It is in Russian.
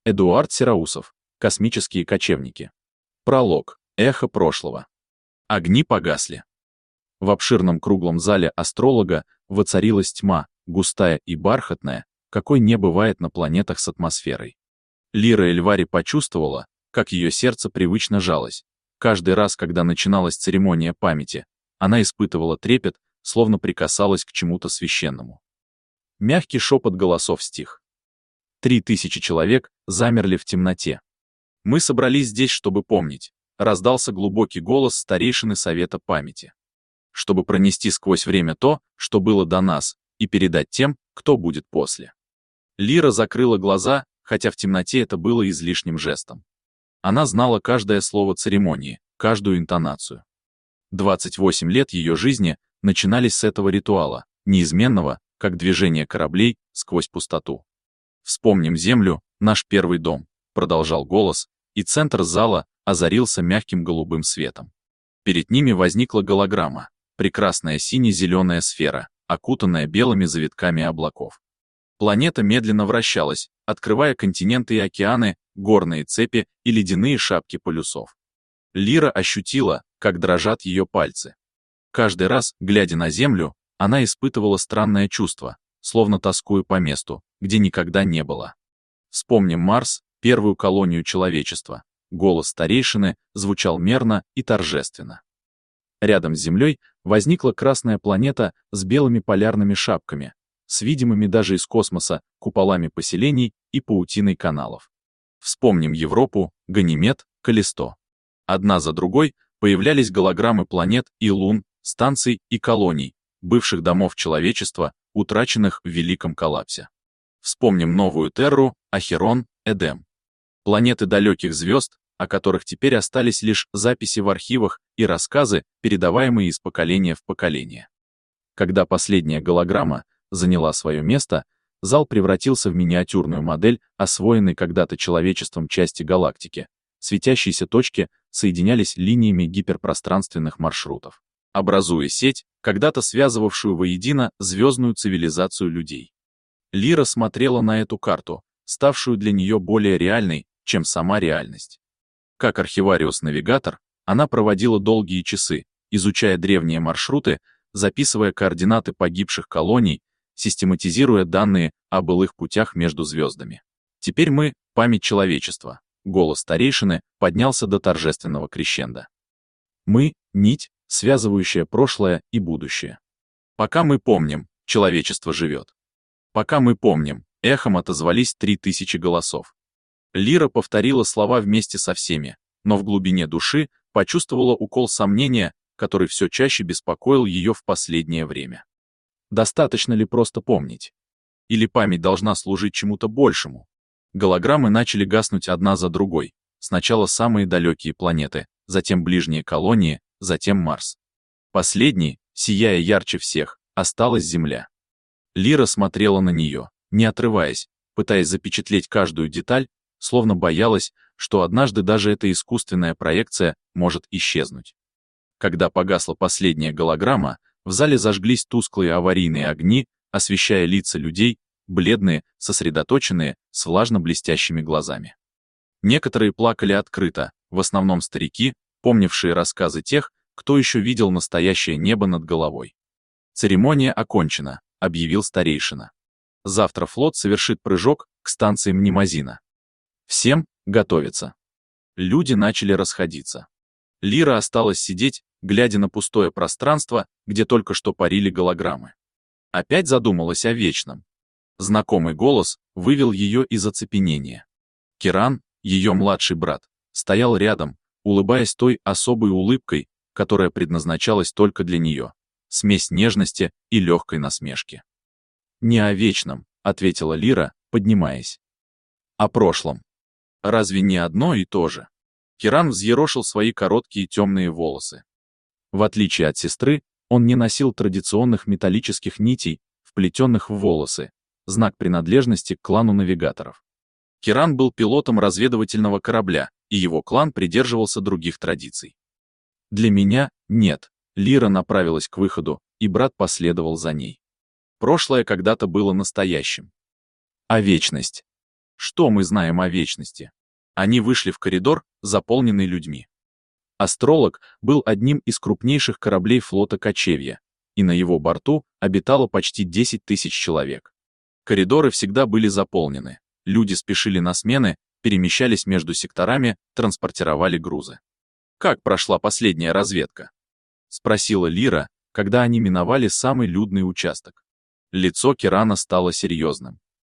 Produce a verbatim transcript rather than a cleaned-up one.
Эдуард Сероусов. Космические кочевники. Пролог. Эхо прошлого. Огни погасли. В обширном круглом зале астролога воцарилась тьма, густая и бархатная, какой не бывает на планетах с атмосферой. Лира Эльвари почувствовала, как ее сердце привычно жалось. Каждый раз, когда начиналась церемония памяти, она испытывала трепет, словно прикасалась к чему-то священному. Мягкий шепот голосов стих. Три тысячи человек замерли в темноте. «Мы собрались здесь, чтобы помнить», — раздался глубокий голос старейшины Совета памяти. «Чтобы пронести сквозь время то, что было до нас, и передать тем, кто будет после». Лира закрыла глаза, хотя в темноте это было излишним жестом. Она знала каждое слово церемонии, каждую интонацию. двадцать восемь лет ее жизни начинались с этого ритуала, неизменного, как движение кораблей сквозь пустоту. «Вспомним Землю, наш первый дом», — продолжал голос, и центр зала озарился мягким голубым светом. Перед ними возникла голограмма, прекрасная сине-зеленая сфера, окутанная белыми завитками облаков. Планета медленно вращалась, открывая континенты и океаны, горные цепи и ледяные шапки полюсов. Лира ощутила, как дрожат ее пальцы. Каждый раз, глядя на Землю, она испытывала странное чувство, словно тоскуя по месту, где никогда не было. Вспомним Марс, первую колонию человечества. Голос старейшины звучал мерно и торжественно. Рядом с Землей возникла красная планета с белыми полярными шапками, с видимыми даже из космоса куполами поселений и паутиной каналов. Вспомним Европу, Ганимед, Каллисто. Одна за другой появлялись голограммы планет и лун, станций и колоний, бывших домов человечества, утраченных в Великом коллапсе. Вспомним новую Терру, Ахерон, Эдем. Планеты далеких звезд, о которых теперь остались лишь записи в архивах и рассказы, передаваемые из поколения в поколение. Когда последняя голограмма заняла свое место, зал превратился в миниатюрную модель, освоенной когда-то человечеством части галактики. Светящиеся точки соединялись линиями гиперпространственных маршрутов, образуя сеть, когда-то связывавшую воедино звездную цивилизацию людей. Лира смотрела на эту карту, ставшую для нее более реальной, чем сама реальность. Как архивариус-навигатор, она проводила долгие часы, изучая древние маршруты, записывая координаты погибших колоний, систематизируя данные о былых путях между звездами. Теперь мы — память человечества. Голос старейшины поднялся до торжественного крещендо. Мы — нить, связывающая прошлое и будущее. Пока мы помним, человечество живет. Пока мы помним, эхом отозвались три тысячи голосов. Лира повторила слова вместе со всеми, но в глубине души почувствовала укол сомнения, который все чаще беспокоил ее в последнее время. Достаточно ли просто помнить? Или память должна служить чему-то большему? Голограммы начали гаснуть одна за другой. Сначала самые далекие планеты, затем ближние колонии, затем Марс. Последней, сияя ярче всех, осталась Земля. Лира смотрела на нее, не отрываясь, пытаясь запечатлеть каждую деталь, словно боялась, что однажды даже эта искусственная проекция может исчезнуть. Когда погасла последняя голограмма, в зале зажглись тусклые аварийные огни, освещая лица людей, бледные, сосредоточенные, с влажно-блестящими глазами. Некоторые плакали открыто, в основном старики, помнившие рассказы тех, кто еще видел настоящее небо над головой. «Церемония окончена», — объявил старейшина. «Завтра флот совершит прыжок к станции Мнемозина. Всем готовиться». Люди начали расходиться. Лира осталась сидеть, глядя на пустое пространство, где только что парили голограммы. Опять задумалась о вечном. Знакомый голос вывел ее из оцепенения. Киран, ее младший брат, стоял рядом, улыбаясь той особой улыбкой, которая предназначалась только для нее, смесь нежности и легкой насмешки. «Не о вечном», — ответила Лира, поднимаясь. «О прошлом. Разве не одно и то же?» Киран взъерошил свои короткие темные волосы. В отличие от сестры, он не носил традиционных металлических нитей, вплетенных в волосы, знак принадлежности к клану навигаторов. Киран был пилотом разведывательного корабля, и его клан придерживался других традиций. Для меня — нет. Лира направилась к выходу, и брат последовал за ней. Прошлое когда-то было настоящим. А вечность? Что мы знаем о вечности? Они вышли в коридор, заполненный людьми. Астролог был одним из крупнейших кораблей флота Кочевья, и на его борту обитало почти десять тысяч человек. Коридоры всегда были заполнены, люди спешили на смены, перемещались между секторами, транспортировали грузы. «Как прошла последняя разведка?» — спросила Лира, когда они миновали самый людный участок. Лицо Кирана стало серьезным.